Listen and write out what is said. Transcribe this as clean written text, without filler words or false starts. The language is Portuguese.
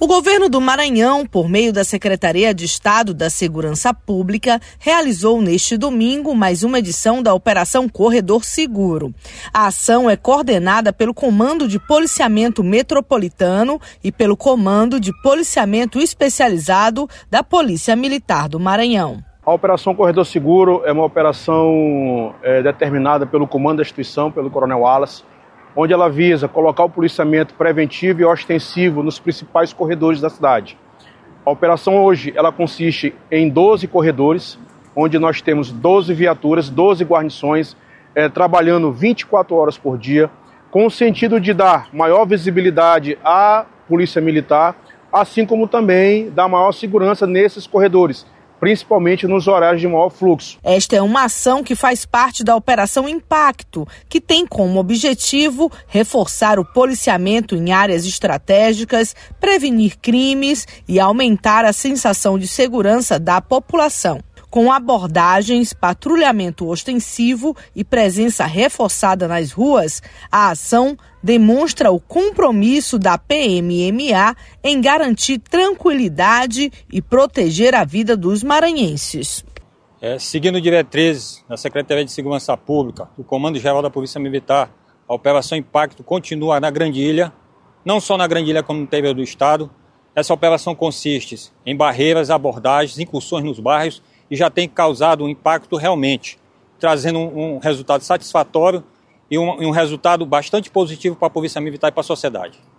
O governo do Maranhão, por meio da Secretaria de Estado da Segurança Pública, realizou neste domingo mais uma edição da Operação Corredor Seguro. A ação é coordenada pelo Comando de Policiamento Metropolitano e pelo Comando de Policiamento Especializado da Polícia Militar do Maranhão. A Operação Corredor Seguro é uma operação determinada pelo comando da instituição, pelo Coronel Wallace, onde ela visa colocar o policiamento preventivo e ostensivo nos principais corredores da cidade. A operação hoje ela consiste em 12 corredores, onde nós temos 12 viaturas, 12 guarnições, trabalhando 24 horas por dia, com o sentido de dar maior visibilidade à Polícia Militar, assim como também dar maior segurança nesses corredores, principalmente nos horários de maior fluxo. Esta é uma ação que faz parte da Operação Impacto, que tem como objetivo reforçar o policiamento em áreas estratégicas, prevenir crimes e aumentar a sensação de segurança da população. Com abordagens, patrulhamento ostensivo e presença reforçada nas ruas, a ação demonstra o compromisso da PMMA em garantir tranquilidade e proteger a vida dos maranhenses. Seguindo diretrizes da Secretaria de Segurança Pública, do Comando Geral da Polícia Militar, a Operação Impacto continua na Grande Ilha, não só na Grande Ilha como no interior do Estado. Essa operação consiste em barreiras, abordagens, incursões nos bairros e já tem causado um impacto realmente, trazendo um resultado satisfatório e um resultado bastante positivo para a Polícia Militar e para a sociedade.